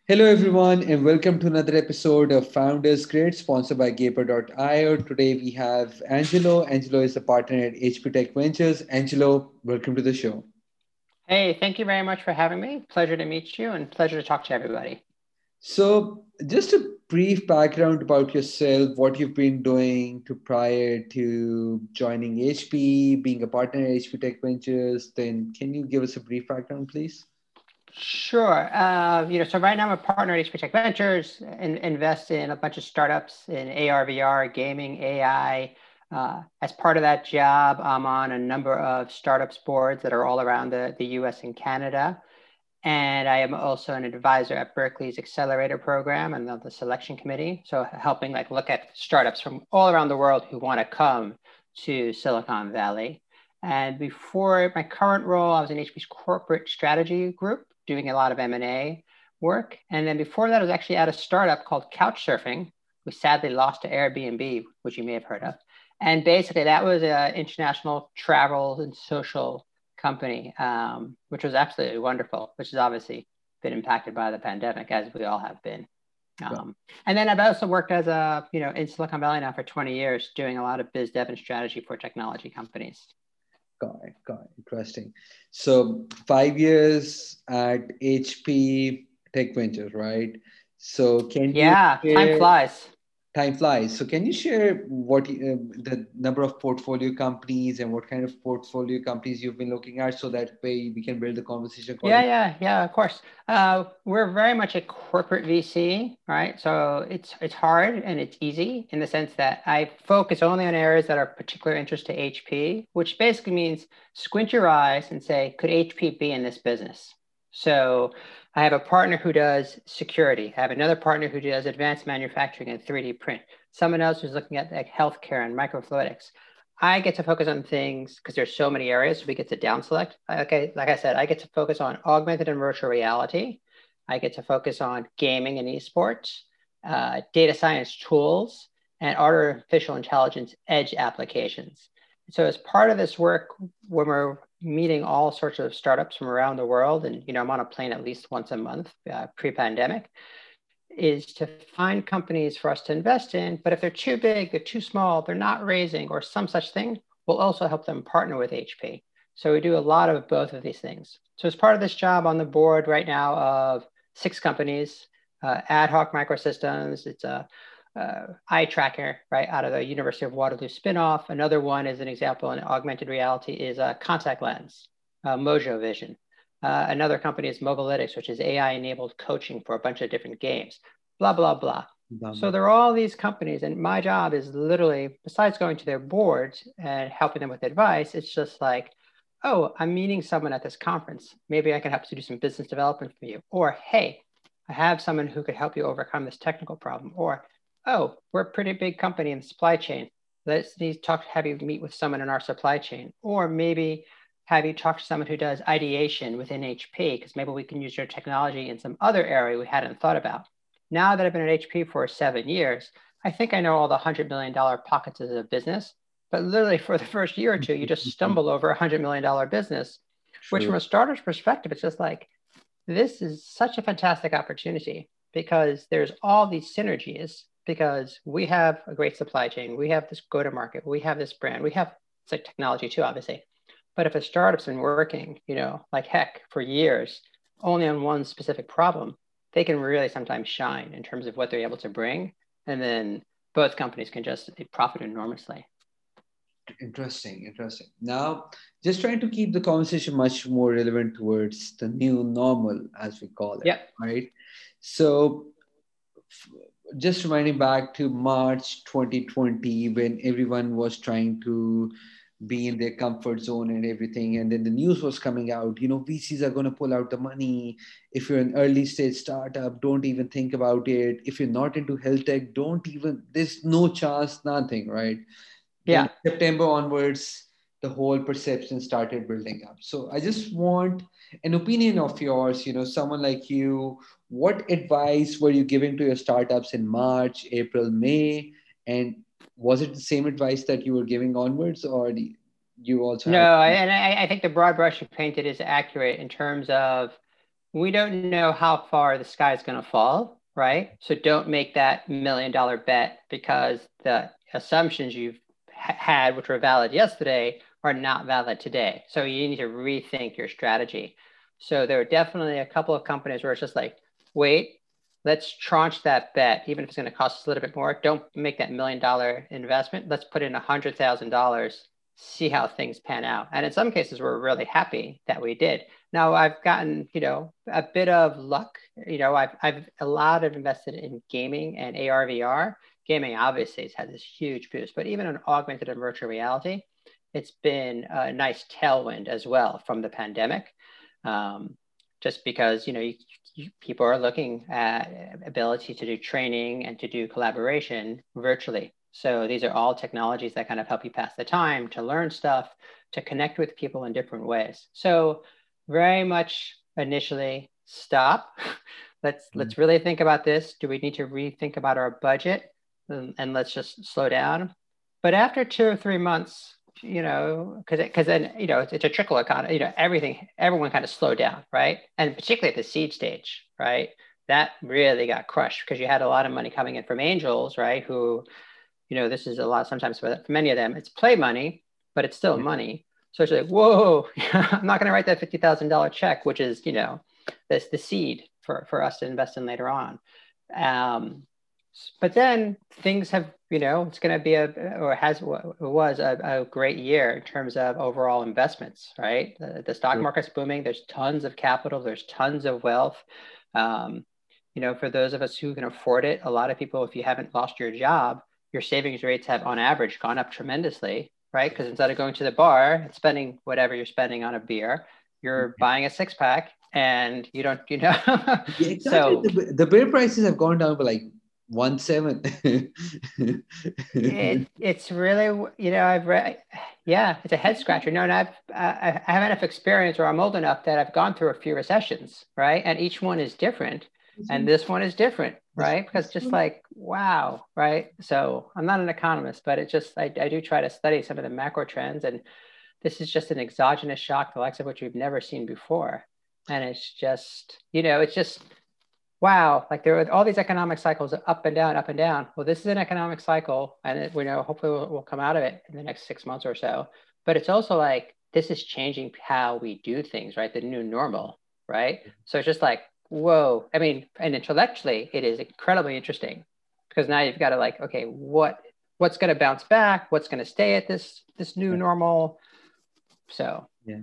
Hello, everyone, and welcome to another episode of Founders Grid, sponsored by Gaper.io. Today we have Angelo. Angelo is a partner at HP Tech Ventures. Angelo, welcome to the show. Hey, thank you very much for having me. Pleasure to meet you and pleasure to talk to everybody. So, just a brief background about yourself, what you've been doing to prior to joining HP, being a partner at HP Tech Ventures. Then, can you give us a brief background, please? Sure. So right now I'm a partner at HP Tech Ventures and invest in a bunch of startups in AR, VR, gaming, AI. As part of that job, I'm on a number of startups boards that are all around the US and Canada. And I am also an advisor at Berkeley's Accelerator Program and the selection committee. So helping look at startups from all around the world who want to come to Silicon Valley. And before my current role, I was in HP's corporate strategy group doing a lot of M&A work. And then before that, I was actually at a startup called Couchsurfing. We sadly lost to Airbnb, which you may have heard of. And basically that was an international travel and social company, which was absolutely wonderful, which has obviously been impacted by the pandemic, as we all have been. And then I've also worked as in Silicon Valley now for 20 years, doing a lot of biz dev and strategy for technology companies. Got it. Interesting. So 5 years at HP Tech Ventures, right? So can you Yeah, time share? flies. Time flies. So can you share the number of portfolio companies and what kind of portfolio companies you've been looking at, so that way we can build the conversation accordingly? Yeah, of course. We're very much a corporate VC, right? So it's hard and it's easy in the sense that I focus only on areas that are of particular interest to HP, which basically means squint your eyes and say, could HP be in this business? So I have a partner who does security. I have another partner who does advanced manufacturing and 3D print. Someone else who's looking at healthcare and microfluidics. I get to focus on things because there's so many areas. So we get to down select. Okay, like I said, I get to focus on augmented and virtual reality. I get to focus on gaming and esports, data science tools, and artificial intelligence edge applications. So as part of this work, when we're meeting all sorts of startups from around the world, and I'm on a plane at least once a month pre-pandemic, is to find companies for us to invest in. But if they're too big, they're too small, they're not raising, or some such thing, we'll also help them partner with HP. So we do a lot of both of these things. So as part of this job on the board right now of 6 companies, Ad Hoc Microsystems, it's a eye tracker, right, out of the University of Waterloo spinoff. Another one is an example in augmented reality is a contact lens, Mojo Vision. Another company is Mobilytics, which is AI-enabled coaching for a bunch of different games, blah, blah, blah. Blah, So blah. there are all these companies, and my job is literally, besides going to their boards and helping them with advice, it's just like, oh, I'm meeting someone at this conference. Maybe I can help to do some business development for you. Or, hey, I have someone who could help you overcome this technical problem. Or, oh, we're a pretty big company in the supply chain. Let's need to talk, have you meet with someone in our supply chain. Or maybe have you talk to someone who does ideation within HP, because maybe we can use your technology in some other area we hadn't thought about. Now that I've been at HP for 7 years, I think I know all the $100 million pockets of the business. But literally for the first year or two, you just stumble over $100 million business, which True. from a starter's perspective, it's just like, this is such a fantastic opportunity because there's all these synergies because we have a great supply chain. We have this go to market. We have this brand. We have it's like technology too, obviously. But if a startup's been working, like heck for years, only on one specific problem, they can really sometimes shine in terms of what they're able to bring. And then both companies can just profit enormously. Interesting. Now, just trying to keep the conversation much more relevant towards the new normal, as we call it, Yep. right? So, f- just reminding back to March 2020, when everyone was trying to be in their comfort zone and everything, and then the news was coming out, VCs are going to pull out the money. If you're an early stage startup, don't even think about it. If you're not into health tech, don't even, there's no chance, nothing, right? Then Yeah. September onwards, the whole perception started building up. So I just want an opinion of yours, someone like you. What advice were you giving to your startups in March, April, May? And was it the same advice that you were giving onwards, or you also No, had? and I think the broad brush you painted is accurate in terms of we don't know how far the sky is going to fall, right? So don't make that $1 million bet because the assumptions you've had, which were valid yesterday, are not valid today. So you need to rethink your strategy. So there are definitely a couple of companies where it's just like, wait, let's tranche that bet, even if it's going to cost us a little bit more. Don't make that $1 million investment. Let's put in $100,000, see how things pan out. And in some cases, we're really happy that we did. Now I've gotten, a bit of luck. I've a lot of invested in gaming and AR VR. Gaming obviously has had this huge boost, but even in augmented and virtual reality, it's been a nice tailwind as well from the pandemic. Just because, people are looking at ability to do training and to do collaboration virtually. So these are all technologies that kind of help you pass the time, to learn stuff, to connect with people in different ways. So very much initially stop. Let's really think about this. Do we need to rethink about our budget? And let's just slow down. But after 2 or 3 months, because then it's a trickle economy. Everyone kind of slowed down, right? And particularly at the seed stage, right? That really got crushed because you had a lot of money coming in from angels, right? Who, this is a lot sometimes for many of them. It's play money, but it's still money. So it's like, whoa, I'm not going to write that $50,000 check, which is, that's the seed for us to invest in later on. But then things have, it's going to be was a great year in terms of overall investments, right? The stock market's booming. There's tons of capital. There's tons of wealth. For those of us who can afford it, a lot of people, if you haven't lost your job, your savings rates have on average gone up tremendously, right? Because instead of going to the bar and spending whatever you're spending on a beer, you're buying a 6-pack and you don't, Yeah, exactly. So the beer prices have gone down by like 1/7. it's really, I've read, yeah, it's a head scratcher. No, and I have enough experience, or I'm old enough that I've gone through a few recessions, right? And each one is different. And this one is different, right? Because just like, wow, right? So I'm not an economist, but it's just, I do try to study some of the macro trends. And this is just an exogenous shock, the likes of which we've never seen before. And it's just, wow, like there are all these economic cycles up and down, up and down. Well, this is an economic cycle, and hopefully we'll come out of it in the next 6 months or so. But it's also like, this is changing how we do things, right? The new normal, right? So it's just like, whoa. I mean, and intellectually, it is incredibly interesting because now you've got to like, okay, what's going to bounce back? What's going to stay at this new normal? So yeah.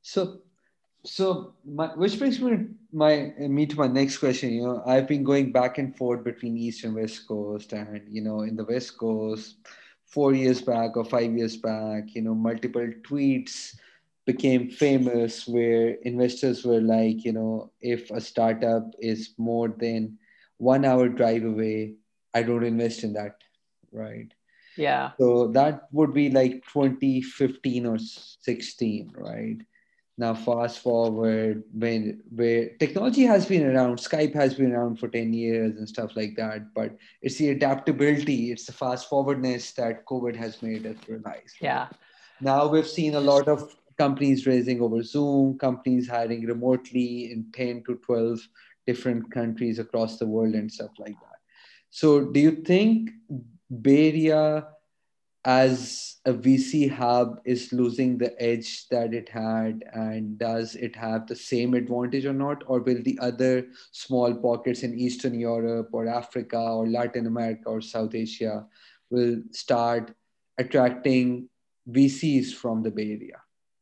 So which brings me to my next question. I've been going back and forth between East and West Coast, and in the West Coast, 4 years back or 5 years back, multiple tweets became famous where investors were like, if a startup is more than 1 hour drive away, I don't invest in that, right? yeah. So that would be like 2015 or 16, right? Now, fast forward where technology has been around, Skype has been around for 10 years and stuff like that, but it's the adaptability, it's the fast forwardness that COVID has made us realize. Right? Yeah. Now we've seen a lot of companies raising over Zoom, companies hiring remotely in 10 to 12 different countries across the world and stuff like that. So do you think Bay Area as a VC hub is losing the edge that it had, and does it have the same advantage or not? Or will the other small pockets in Eastern Europe or Africa or Latin America or South Asia will start attracting VCs from the Bay Area?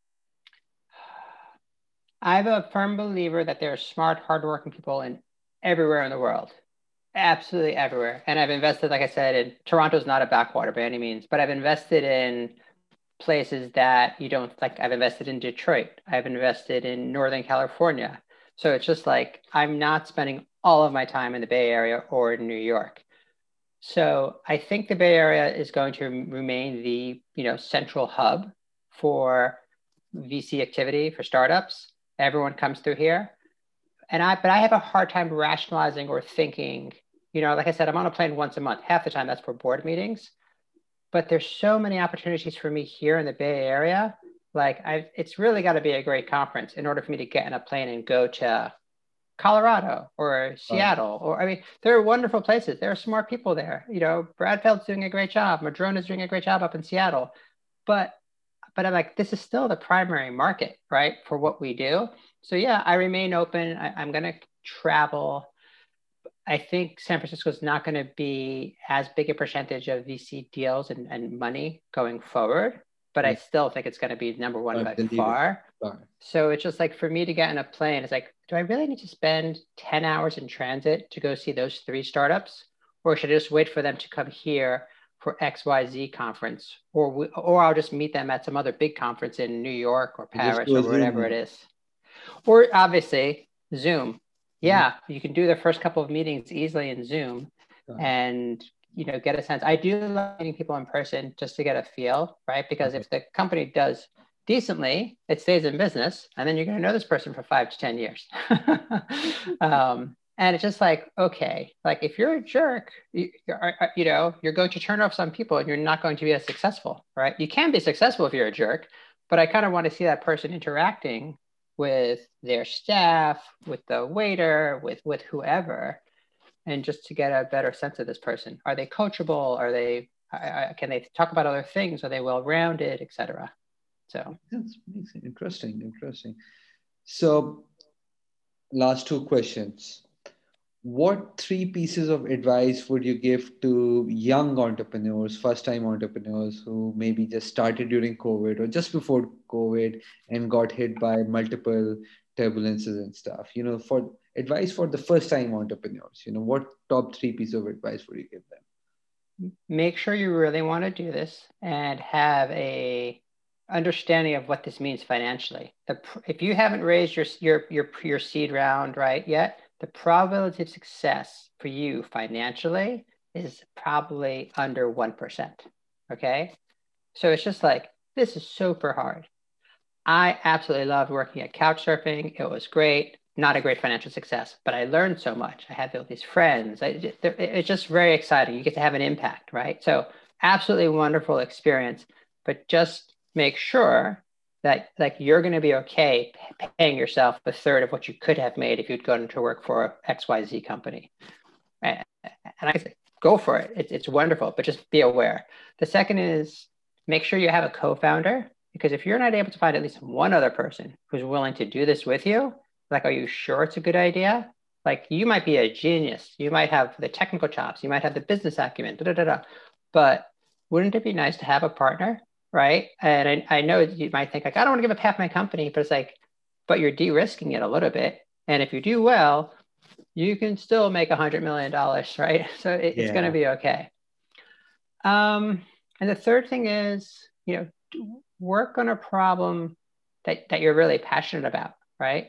I'm a firm believer that there are smart, hardworking people in everywhere in the world. Absolutely everywhere. And I've invested, like I said, in Toronto's not a backwater by any means, but I've invested in places that you don't like. I've invested in Detroit. I've invested in Northern California. So it's just like I'm not spending all of my time in the Bay Area or in New York. So I think the Bay Area is going to remain the central hub for VC activity for startups. Everyone comes through here. But I have a hard time rationalizing or thinking, like I said, I'm on a plane once a month. Half the time that's for board meetings. But there's so many opportunities for me here in the Bay Area. Like it's really got to be a great conference in order for me to get in a plane and go to Colorado or Seattle, or I mean, there are wonderful places. There are smart people there. You know, Brad Feld's doing a great job. Madrona's doing a great job up in Seattle. But I'm like, this is still the primary market, right, for what we do. So yeah, I remain open. I'm going to travel. I think San Francisco is not going to be as big a percentage of VC deals and money going forward, but I Yeah. still think it's going to be number one by The leader. far. Right. So it's just like for me to get in a plane, it's like, do I really need to spend 10 hours in transit to go see those 3 startups? Or should I just wait for them to come here for XYZ conference? Or I'll just meet them at some other big conference in New York or Just Paris do or a Zoom whatever it meeting. is. Or obviously Zoom. Mhm. Yeah, you can do the first couple of meetings easily in Zoom Right. and get a sense. I do like meeting people in person just to get a feel, right? Because Right. if the company does decently, it stays in business, and then you're going to know this person for 5 to 10 years. And it's just like, okay, like if you're a jerk, you're going to turn off some people and you're not going to be as successful, right? You can be successful if you're a jerk, but I kind of want to see that person interacting with their staff, with the waiter, with whoever, and just to get a better sense of this person. Are they coachable? Are they can they talk about other things? Are they well-rounded, etc.? So That's interesting. Interesting. So, last two questions. What 3 pieces of advice would you give to young entrepreneurs, first time entrepreneurs who maybe just started during COVID or just before COVID and got hit by multiple turbulences and stuff? For advice for the first time entrepreneurs, what top 3 pieces of advice would you give them? make sure you really want to do this and have a understanding of what this means financially. If you haven't raised your seed round right yet, the probability of success for you financially is probably under 1%. Okay. So it's just like, this is super hard. I absolutely loved working at Couchsurfing. It was great. Not a great financial success, but I learned so much. I had all these friends. It's just very exciting. You get to have an impact, right? So absolutely wonderful experience, but just make sure that like you're going to be okay paying yourself a third of what you could have made if you'd gone to work for XYZ company. And I say, go for it. It's wonderful, but just be aware. The second is make sure you have a co-founder, because if you're not able to find at least one other person who's willing to do this with you, like, are you sure it's a good idea? Like, you might be a genius. You might have the technical chops. You might have the business acumen, but wouldn't it be nice to have a partner, right? And I know you might think like, I don't want to give up half my company, but it's like, but you're de-risking it a little bit. And if you do well, you can still make $100 million, right? So it's going to Yeah. be okay. And the third thing is, work on a problem that you're really passionate about, right?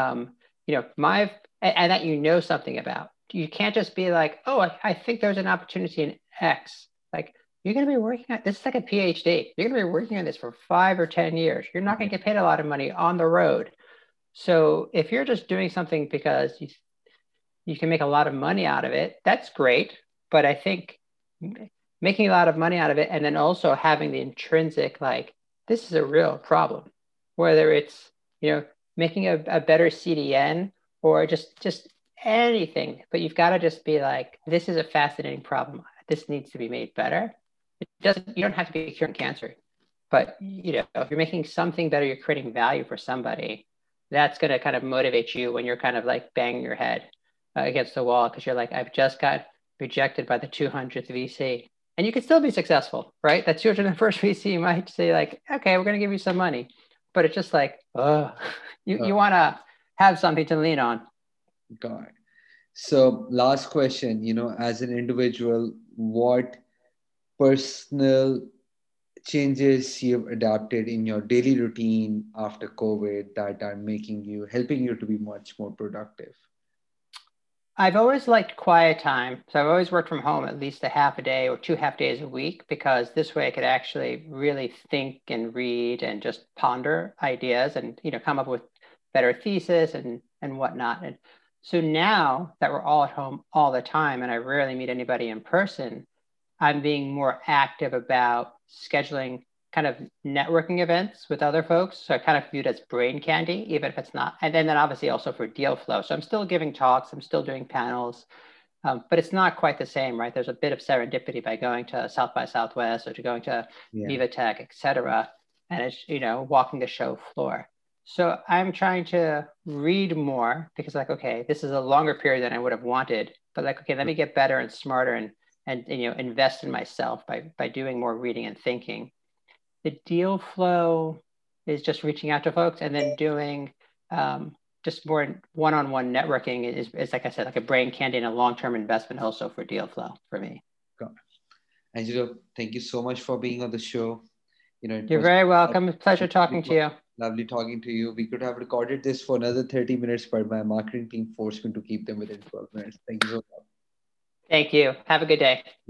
And that something about. You can't just be like, oh, I think there's an opportunity in X. Like, you're going to be working on this is like a PhD. You're going to be working on this for 5 or 10 years. You're not going to get paid a lot of money on the road. So if you're just doing something because you can make a lot of money out of it, that's great. But I think making a lot of money out of it and then also having the intrinsic, like, this is a real problem, whether it's, making a better CDN or just anything, but you've got to just be like, this is a fascinating problem. This needs to be made better. You don't have to be curing cancer, but if you're making something better, you're creating value for somebody, that's going to kind of motivate you when you're kind of like banging your head against the wall because you're like, I've just got rejected by the 200th VC. And you can still be successful, right? That 201st VC might say like, okay, we're going to give you some money. But it's just like, you want to have something to lean on. Got it. So, last question, as an individual, what personal changes you've adapted in your daily routine after COVID that are helping you to be much more productive? I've always liked quiet time. So I've always worked from home at least a half a day or 2 half days a week, because this way I could actually really think and read and just ponder ideas and, come up with better thesis and whatnot. And so now that we're all at home all the time and I rarely meet anybody in person, I'm being more active about scheduling kind of networking events with other folks. So I kind of view it as brain candy, even if it's not. And then obviously also for deal flow. So I'm still giving talks, I'm still doing panels, but it's not quite the same, right? There's a bit of serendipity by going to South by Southwest or to going to Viva Tech, et cetera. And it's, walking the show floor. So I'm trying to read more because like, okay, this is a longer period than I would have wanted, but like, okay, let me get better and smarter and invest in myself by doing more reading and thinking. The deal flow is just reaching out to folks and then doing just more one-on-one networking is like I said, like a brain candy and a long-term investment also for deal flow for me. Angelo, thank you so much for being on the show. You're very welcome. It's a pleasure talking to you. Lovely talking to you. We could have recorded this for another 30 minutes, but my marketing team forced me to keep them within 12 minutes. Thank you so much. Thank you. Have a good day.